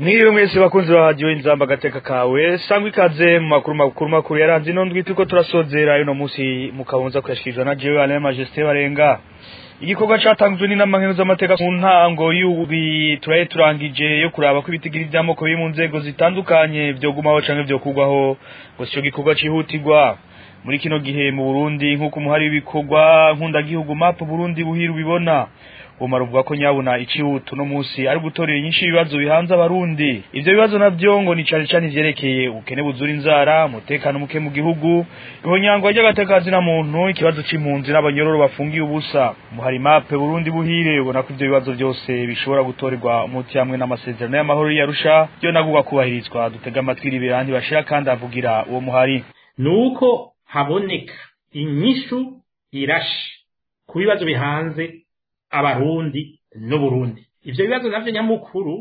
Mwiriwe mwese bakunzi ba radio Inzamba agateka kawe sangwa ikaze mu makuru yaranze ino ndwi turiko turasozera ino musi mukabunza kuyashikizwa na jewe Alain Majesté Barenga. Igikorwa catangujwe n'inama z'amateka mu ntango y'ubi turangije yo kuraba ko ibitigiri by'amoko biri mu nzego zitandukanye byo gumaho canke byo kugwaho ngo cyo gikorwa cihutirwa muri kino gihe mu Burundi nkuko umuhari w'ibikorwa nkunda gihugu map Burundi buhiru bibona umaruvuga ko nyabuna icihutu no musi ari gutorera nyinshi ibibazo bihanze abarundi. Ivyo bibazo navyo ngo ni cyane vyerekeye ukene buzura inzara, mutekano muke mu gihugu, ihonyangwa ry'agatekazi na muntu, ikibazo c'impunzi n'abanyororo bafungiye ubusa. Muhari map Burundi buhire ubona ko ivyo bibazo byose bishobora gutorerwa umuti hamwe n'amasezerano y'amahoro yarusha yo nagugwa kubahirizwa. Dutega amatwi ibirandi bashira kandi avugira uwo muhari nuko haboneka inyishu irashe ku bibazo bihanze abarundi no Burundi. Ivyo bibazo navyo nyamukuru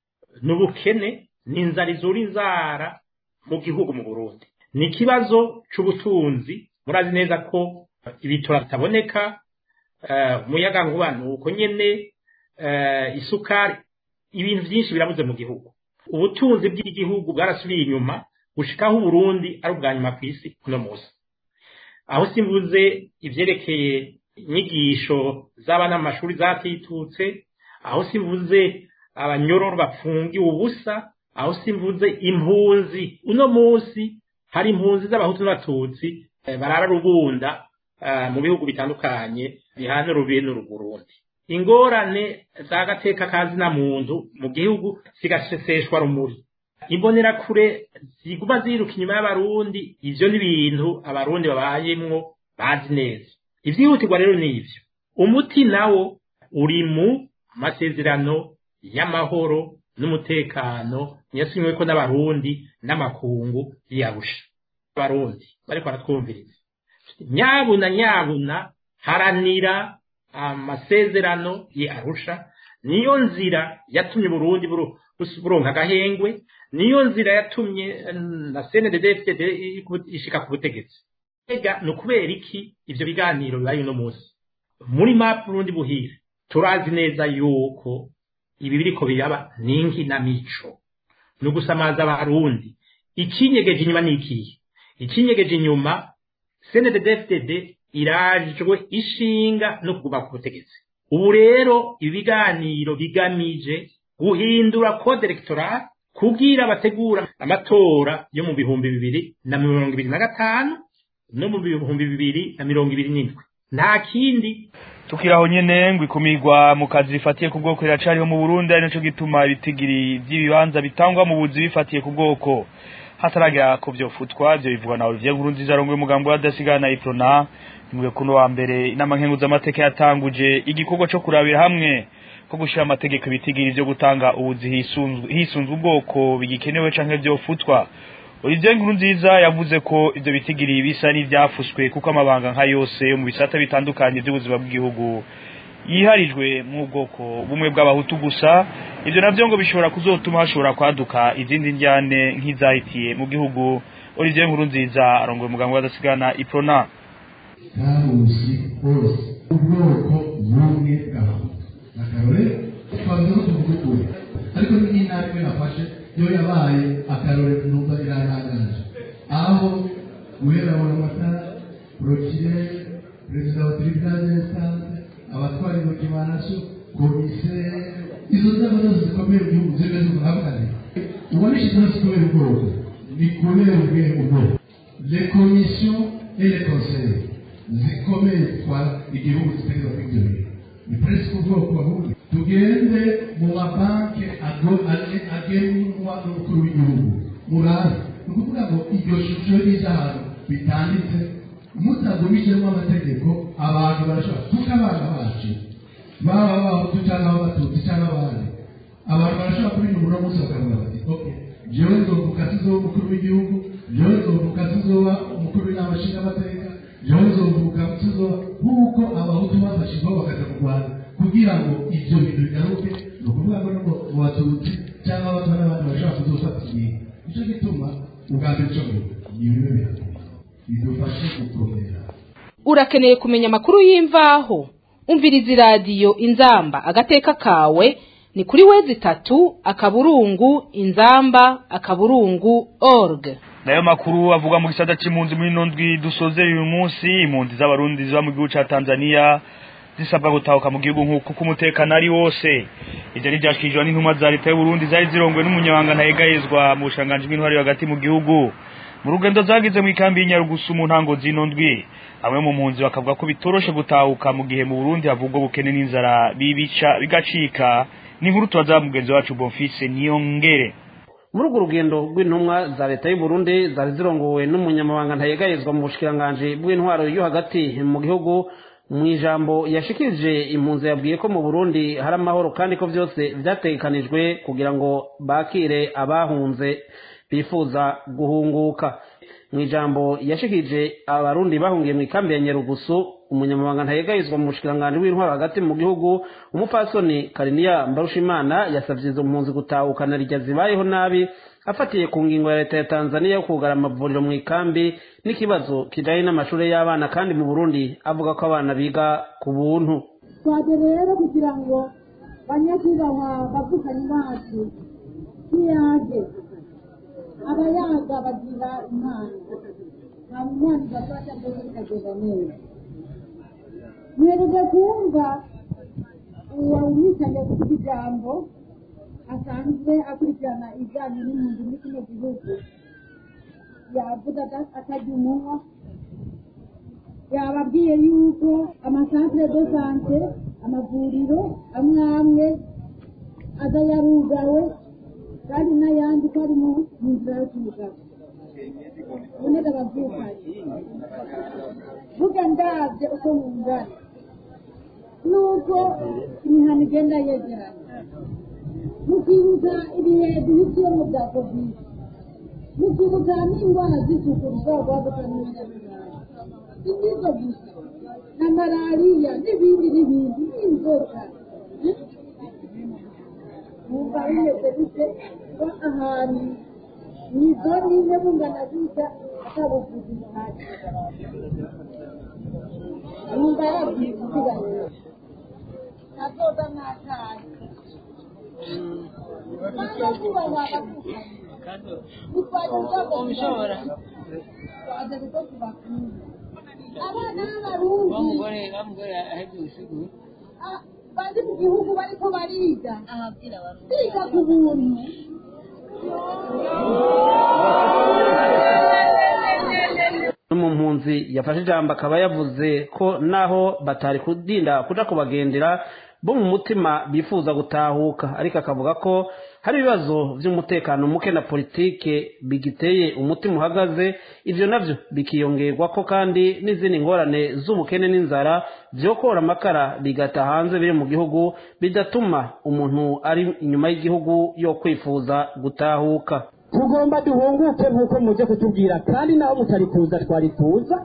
n'ubukene n'inzara izura inzara mu gihugu mu Burundi. Ni ikibazo c'ubutunzi, murazi neza ko ibitora bitaboneka, umuyaga nkuba nuko nyene, isukari, ibintu vyinshi birabuze mu gihugu. Ubutunzi bw'igihugu bwarasubiye inyuma gushikaho Burundi ari ubwanyuma kw'isi kuno musi. Aho simvuze ivyerekeye inyigisho z'abana mu mashuri zatitutse, aho simvuze abanyororo bafungiye ubusa, aho simvuze impunzi. Uno munsi hari impunzi z'abahutu n'abatutsi barara rubunda mu bihugu bitandukanye bihana urubibe n'Uburundi. Ingorane z'agateka kazi na muntu mu gihugu sigaseseshwa rumuri. Imbonera kure ziguma ziruka inyuma y'abarundi. Ivyo n'ibintu abarundi babayemwo bazi neza. Ivyihutirwa rero ni ivyo. Umuti nawo uri mu masezerano y'amahoro n'umutekano yasinywe ko n'abarundi n'amakungu y'Arusha. Abarundi bariko baratwumviriza, nyabuna haranira amasezerano y'Arusha. Niyo nzira yatumye Burundi buronka agahengwe, niyo nzira yatumye na CNDD-FDD ishika ku butegetsi. Ega nukubera iki ivyo biganiro bibaye no musi muri map Burundi buhire? Turazi neza yuko ibi biriko biraba ninki na mico no gusamaza abarundi. Ikinyegeje inyuma nikiye? Ikinyegeje inyuma CNDD-FDD irajwe ishinga no kuguma ku butegetsi. Ubu rero ibiganiro bigamije guhindura code electoral kugira bategura amatora yo mu 2025 no mu 2027. Nta kindi tukiraho nyene ngo ikumirwa mu kazi bifatiye ku bwoko iracariho mu Burundi, ari naco gituma ibitigiri by'ibibanza bitangwa mu buzi bifatiye ku bwoko hataragira ko byofutwa. Byo bivugwa na Olivier Nkurunziza arongwe umugambo w'adasigana Iprona. Nimwe kuno wa mbere inama nkenguza amateka yatanguje igikorwa cyo kurabira hamwe ko gushira amategeko ibitigiri byo gutanga ubuzi hisunzwe ubwoko bigikenewe canke byofutwa. Olivier Nkurunziza yavuze ko ivyo bitigiri bisa n'ivyafuswe kuko amabanga nka yose yo mu bisata bitandukanye by'ubuzima bw'igihugu yiharijwe mu bwoko bumwe bw'abahutu gusa. Ivyo navyo ngo bishobora kuzotuma hashobora kwaduka izindi njyane nk'izahitiye mu gihugu. Olivier Nkurunziza arongwe umugambo w'adasigana Iprona. Karusi hose ubwoko bumwe bw'abahutu akarore twavuze tuvugukure, ariko n'intambwe nafashe yo yabaye akarore numva iranagaje aho guhera mu matara procureur perezida wa tribunal d'instance abatwari mu kimanasho commissaire izo z'abantu zikomeye mu gihugu zimeze nk'abakane ubonesha zose kubera ubwoko bikomeye ubwoko les commissions et les conseils zikomeye kwa igihugu kitegeka kw'ibyo ni presque ubwoko ahubwo tugende mu mabanki agenwa n'umukuru w'igihugu murazi ni ukuvuga ngo iryo shusho y'ijahano bitanditse mutagumijemo amategeko abantu barashobora tuka abana bacu baba abahutu cyangwa abatutsi cyangwa abandi abantu barashobora kubina uno munsi bakavuga bati okay jewe nzovuka sizoba umukuru w'igihugu, jewe nzovuka sizoba umukuru w'inama nshingamateka, jewe nzovuka sizoba nk'uko abahutu bafashijweho bakaja mu Rwanda kugira ngo ivyo bintu bigaruke. Ni ukuvuga ngo mu batutsi cyangwa abatwa n'abandi bashobora kuzofata ibintu. Nico gituma ubwambere cyo nibibe bidufashe gukomera. Urakeneye kumenya amakuru y'imvaho? Umviriza radio Inzamba agateka kawe ni kuri www.inzamba.org. nayo makuru avuga mu gisata c'impunzi muri nondwi dusoze uyu munsi impunzi z'abarundi ziba mu gihugu ca Tanzania zisabwa gutahuka mu gihugu nk'uko kumutekana ari wose ivyo ni byashikijwe n'intumwa za leta y'u Burundi zari zirongwe n'umunyabanga ntayegayezwa mu bushanganje bw'intwari hagati mu gihugu mu rugendo zagize mu ikambi y'Inyarugusu mu ntango z'inondwi amwe mu mpunzi bakavuga ko bitoroshe gutahuka mu gihe mu Burundi havugwa bukene n'inzara bigacika ni nkuru twaza mugenzi wacu Bonfise Niyongere. muri urwo rugendo rw'intumwa za leta y'u Burundi zari zirongowe n'umunyamabanga ntayegayezwa mu bushikiranganje bw'intwaro yo hagati mu gihugu mu ijambo yashikirije impunzi yabwiye ko mu Burundi hari amahoro kandi ko byose byatekanijwe kugira ngo bakire abahunze bifuza guhunguka. mu ijambo yashikirije abarundi bahungiye mu ikambi ya Nyarugusu umunyamabanga ntayegayezwa mu bushikiranganje bw'intwaro hagati mu gihugu umupfasoni Kariniya Mbarushimana yasavye izo mpunzi gutahukana rijya zibayeho nabi afatiye ku ngingo ya leta ya Tanzania yo kugara amavuriro mu ikambi n'ikibazo kijanye n'amashuri y'abana kandi mu Burundi avuga ko abana biga ku buntu. twaje rero kugira ngo banyakubahwa bavukanye bacu kiyaje abayaga bagira imana nta mwana bafasha mbere kagenda neza mwereze kumva uwo umwitange kuvuga ijambo asanzwe akurikirana ibijyanye n'impunzi muri kino gihugu yavuga atajya umunwa yababwiye yuko amasantere de sante amavuriro amwe amwe aza yarugawe kandi n'ayandi ko ari mu nzira yo kwigaba uboneka babyukanye vuga ndabye uko mungana nuko imihana igenda yegeranye mukibuka ibihe duhitiyemo bya covid mukibuka n'indwara z'isuku rwaduka n'umunyabuzima ibyizo gusa na malariya n'ibindi n'inzoka numva bimeze bite ko ahantu nizo nimwe bungana gutya atabuvuzi buhari numva yabwiye kuziganira azoza n'akazi abana b'abarundi bari mu gihugu bariko bariga biga ku buntu mu mpunzi yafashe ijambo akaba yavuze ko naho batari kudinda kuja kubagendera bo mu mutima bifuza gutahuka ariko akavuga ko hari ibibazo by'umutekano muke na politike bigiteye umutima uhagaze ivyo navyo bikiyongerwa ko kandi n'izindi ngorane z'ubukene n'inzara vyokora amakara bigata hanze biri mu gihugu bidatuma umuntu ari inyuma y'igihugu yo kwifuza gutahuka. tugomba duhunguke nkuko muje kutubwira kandi naho mutari kuza twari tuza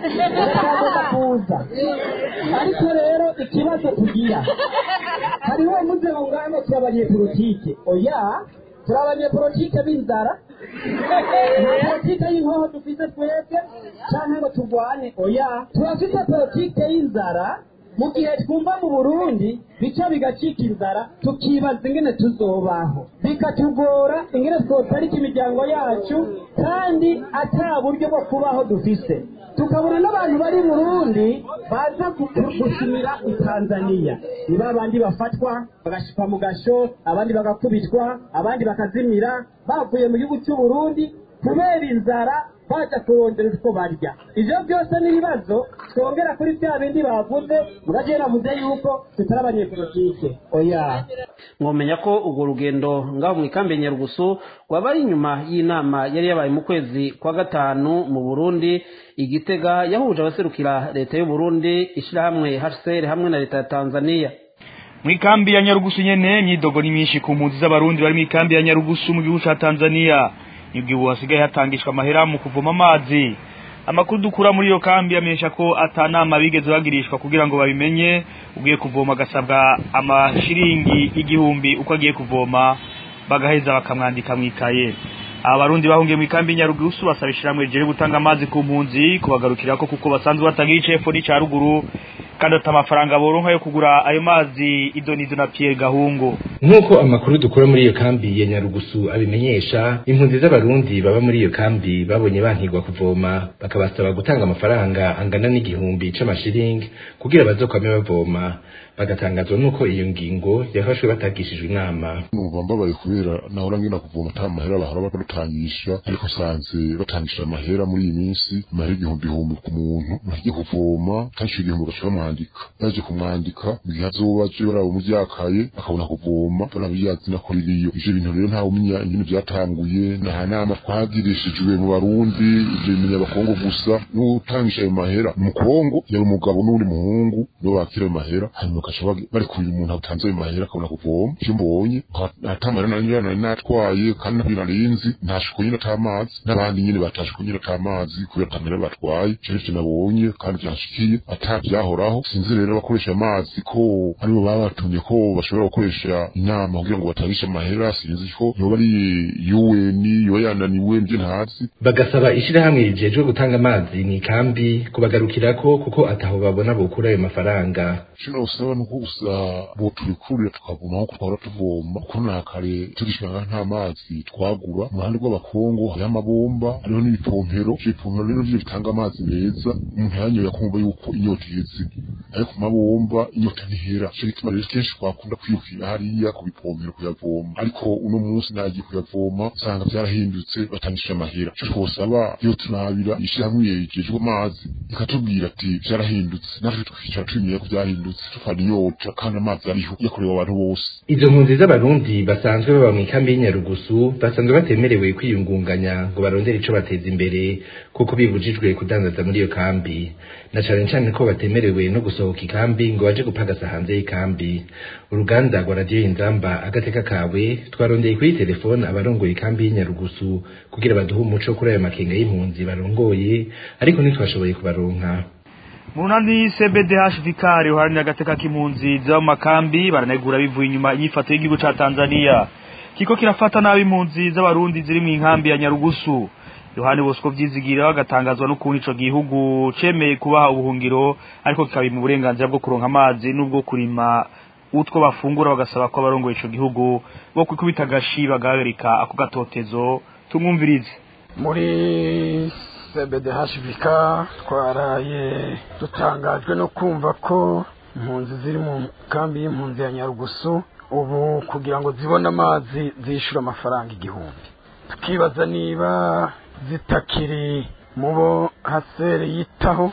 kuza ariko rero ikibazo tugira hariho muze ngamo cy'abanyepolitike oya turabanyepolitike b'inzara politike y'inkoho dufite twebwe cyangwa ngo turwane oya turafite politike y'inzara mu gihe twumva mu Burundi bica bigacika inzara tukibaza ingene tuzobaho bikatugora ingene twotarika imiryango yacu kandi ata buryo bwo kubaho dufise tukabona n'abantu bari Burundi baza gushimira i Tanzania ni babandi bafatwa bagashika mu gasho abandi bagakubitwa abandi bakazimira bavuye mu gihugu cy'u Burundi kubera inzara baza kurondera uko barya ivyo byose n'ibibazo twongera kuri bya bindi bavuze mugagera muze yuko tutari abanyepolitike oya. mwomenya ko urwo rugendo ngaho mu ikambi ya Nyarugusu rwabaye inyuma y'inama yari yabaye mu kwezi kwa gatanu mu Burundi Igitega yahuje abaserukira leta y'u Burundi ishirahamwe HCR hamwe na leta ya Tanzania. mu ikambi ya Nyarugusu nyene imyidogo ni myinshi ku mpunzi z'abarundi bari mu ikambi ya Nyarugusu mu gihugu ca Tanzania nibwo hasigaye hatangishwa amahera mu kuvoma amazi. Amakuru dukura muri iyo kambi yamenyesha ko atanama bigeze bagirishwa kugira ngo babimenye ugiye kuvoma gasabwa amashiringi igihumbi uko agiye kuvoma bagaheza bakamwandika mu ikaye. Abarundi bahungiye mu ikambi Nyarugusu basabishira mu eje gutanga amazi ku mpunzi kubagarukira ko kuko basanzwe batagira icefo ni ca ruguru kandi atamafaranga boronka yo kugura ayo mazi idonido na Pierre Gahungu. nk'uko amakuru dukura muri iyo kambi ya Nyarugusu abimenyesha, impunzi z'abarundi baba muri iyo kambi babonye bankigwa kuvoma bakabasaba gutanga amafaranga angana n'igihumbi c'amashiringi kugira bazokwame bavoma, bagatangazwa nuko iyo ngingo yafashwe batagishijwe inama. Numva mbabaye kubera nahora ngenda kuvoma ata mahera bahora badutangisha, ariko sanze batangisha amahera muri iyi minsi, amahera igihumbi ku muntu bagiye kuvoma, kanshi igihumbi bashaka mwandika, baje kumwandika igihe azobaje barabo mu vyakaye akabona kuvoma, barabiyazi nako ririyo. Ivyo bintu rero nta umenya ingene vyatanguye, nta nama twagirishijwe mu Barundi, ivyo bimenya abakongo gusa. N'utangisha ayo mahera mu Kongo yari umugabo n'uri muhungu no bakira ayo mahera, hanyuma bari kuyu umuntu atanze ayo mahera akabona kuvoma. Ivyo mbonye atamara nari natwaye kandi nabirarinzi ntashiko nyine atamazi, n'abandi nyine batashiko nyine atamazi kubera kamera batwaye. Cyo nabonye kandi byashikiye atavyahoraho. Sinzi rero bakoresha amazi ko aribo babatumye ko bashobora gukoresha inama kugira ngo batangishe amahera. Sinzi ko yoba ari UN yoyananiwe nje ntazi. Bagasaba ishirahamwe rijejwe gutanga amazi ni kambi kubagarukirako kuko ataho babona bokura ayo mafaranga. Shino usaba nuko gusa bo tubikurira tukavoma aho twahora tuvoma, kuko nakare tugishaka nta mazi twagura. Mu ruhande rw'abakongo hari amabomba, hariho n'ibipompero. Ibipompero rero byo bitanga amazi meza, umuntu yanyoye akumva yuko inyota iheze, ariko ku mabomba inyota ntihera. Cyo gituma rero kenshi twakunda kwiyukira hariya ku bipompero kuyavoma, ariko uno munsi nagiye kuyavoma usanga byarahindutse batangisha amahera. Cyo twosaba iyo tunabira ishirahamwe yejejwe amazi ikatubwira ati byarahindutse, natwe tukicara twimye ko byahindutse, tukaniyota kandi amazi ariho yakorewe abantu bose. Izo mpunzi z'abarundi basanzwe baba mu ikambi y'Inyarugusu basanzwe batemerewe kwiyungunganya ngo barondere ico bateza imbere, kuko bibujijwe kudandaza muri iyo kambi, na cane ko batemerewe no gusohoka ikambi ngo baje gupagasa hanze y'ikambi. Uruganda rwa Radio Inzamba agateka kawe twarondeye kuri telefone abarongoye ikambi y'Inyarugusu kugira baduhe umuco kuri ayo makenga y'impunzi barongoye, ariko ntitwashoboye kubaronka. Munani CBDH Vikari uharanira agateka k'impunzi za makambi baranegura bivuye inyuma yifato y'igihugu ca Tanzania kiko kirafata nabi impunzi z'abarundi ziri mu inkambi ya Nyarugusu. Yohani Bosco Vyizigira agatangazwa n'ukuntu ico gihugu cemeye kubaha ubuhungiro, ariko kikabi mu burenganzira bwo kuronka amazi n'ubwo kurima utwo bafungura, bagasaba ko abarongoye ico gihugu bo kwikubita gashi bagahagarika ako gatotezo. Tumwumvirize. Muri CBDHVK twaraye dutangajwe no kumva ko impunzi ziri mu kambi y'impunzi ya Nyarugusu ubu kugira ngo zibone amazi zishura amafaranga igihumbi. Tukibaza niba zitakiri mubo hasere yitaho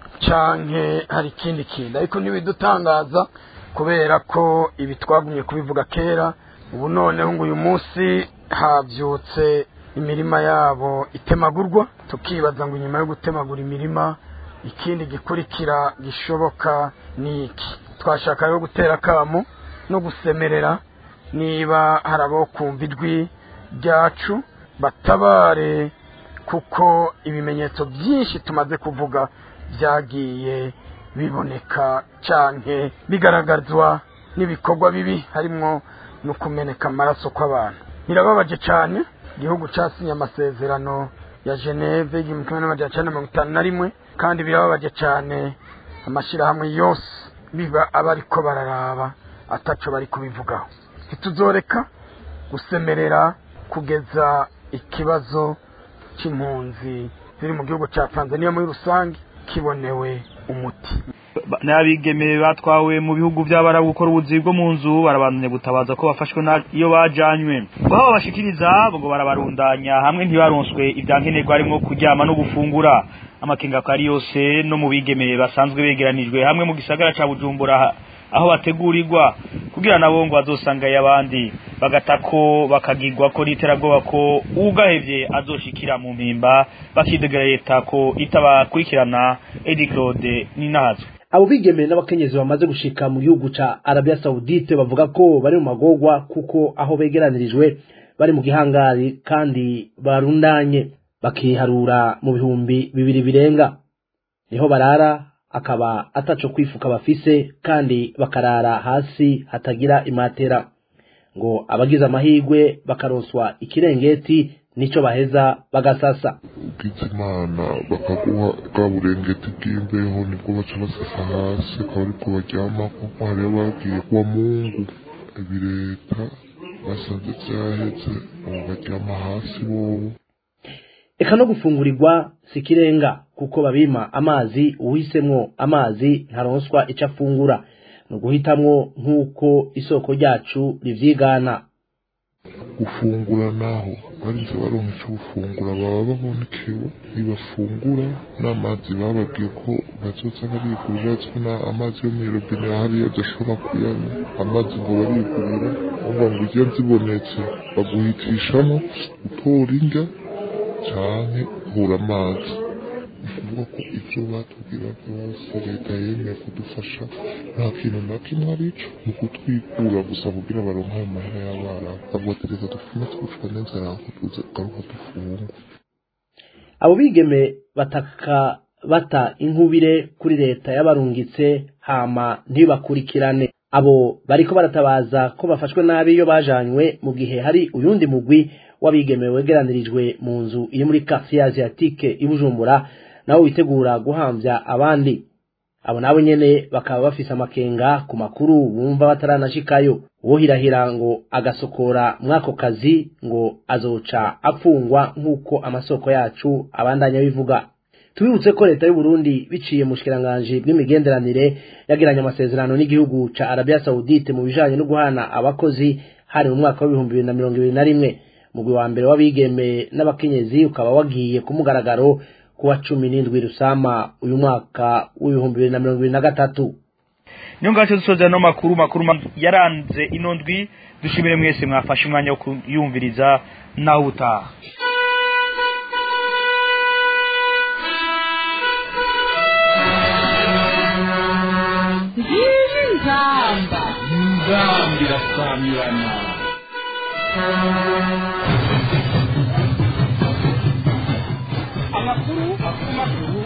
canke hari ikindi kintu, ariko ntibidutangaza kubera ko ibi twagumye kubivuga kera. Ubu noneho ngo uyu munsi havyutse imirima yabo itemagurwa, tukibaza ngo nyuma yo gutemagura imirima ikindi gikurikira gishoboka ni iki. Twashaka yo gutera kamo no gusemerera niba harabo kumva ijwi ryacu batabare, kuko ibimenyetso byinshi tumaze kuvuga byagiye biboneka canke bigaragazwa n'ibikorwa bibi, harimwo no kumeneka amaraso kw'abantu. Birababaje cyane. Igihugu casinye amasezerano ya Geneve y'I1951, kandi birababaje cyane amashirahamwe yose biba abariko bararaba ataco bari kubivugaho. Ntituzoreka gusemerera kugeza ikibazo c'impunzi ziri mu gihugu ca Tanzania muri rusange kibonewe umuti. N'abigeme batwawe mu bihugu by'abarabu gukora ubuzi bwo mu nzu barabandanya gutabaza ko bafashwe iyo bajanywe. Baho bashikiriza ngo barabarundanya hamwe ntibaronswe ibyankenerwa harimo kuryama no gufungura. Amakenga kari yose no mu bigeme basanzwe begeranijwe hamwe mu gisagara ca Bujumbura aho bategurirwa kugira nabo ngo bazosanga y'abandi bagatako bakagirwa ko literabwoba ko ugahevye azoshikira mu mpimba bakidegera leta ko itabakurikirana. Edi Claude Ninahazwe. Abo bigeme n'abakenyezi bamaze gushika mu gihugu ca Arabia Saudite bavuga ko bari mu magogwa kuko aho begeranirijwe bari mu gihangari kandi barundanye bakiharura mu bihumbi 2 birenga. Niho barara akaba ataco kwifuka bafise kandi bakarara hasi hatagira imatera. Ngo abagize amahigwe bakaronswa ikirengeti nico baheza bagasasa. Ukizimana bakaguha bwa burengeti bw'imbeho nibwo baca basasa hasi akaba ariko baryama, kuko hari abagiye kuwa Mungu ibi leta basanze vyaheze baryama hasi bobo. Eka no gufungurirwa sikirenga kuko babima amazi, uhisemwo amazi ntaronswa ico afungura, no guhitamwo nk'uko isoko ryacu rivyigana. Gufungura naho barinze baronka ico gufungura baba babonekewe, ntibafungura n'amazi bababwiye ko bazoza barigurira, zona amazi yo mw'irobine hariya adashobora kuyanywa, amazi ngo barigurira, ngo iyo zibonetse baguhitishamo gutora indya canke hura amazi. Ukuvuga ko ivyo batubwira vyose leta yemeye kudufasha, nta kintu na kimwe arico, ni ukutwikura gusa kugira baronke ayo mahera y'abana, bavuga dufume twicwa n'inzara ko tuze garuka dufungwa. Abo bigeme bataka bata inkubire kuri leta yabarungitse hama ntibakurikirane. Abo bariko baratabaza ko bafashwe nabi iyo bajanywe, mu gihe hari uyundi mugwi wabigeme wegeranirijwe mu nzu iri muri quartier asiatique i Bujumbura, nawo witegura guhamvya abandi. Abo nabo nyene bakaba bafise amakenga ku makuru bumva bataranashikayo. Uwo hirahira ngo agasokora mwako kazi ngo azoca apfungwa nk'uko amasoko yacu abandanya bivuga. Tubibutse ko leta y'u Burundi biciye mu shikiranganje bw'imigenderanire yagiranye amasezerano n'igihugu ca Arabia Saudite mu bijanye no guhana abakozi hari mu mwaka wa 2021. Mugwi wa mbere w'abigeme n'abakenyezi ukaba wagiye ku mugaragaro kuwa 17 Rusama uyu mwaka w'2023. Nyongacho dusoza no makuru yaranze ino ndwi. Dushimire mwese mwafashe umwanya wo kuyumviriza naho utaha. Nzambi rasamirana amakuru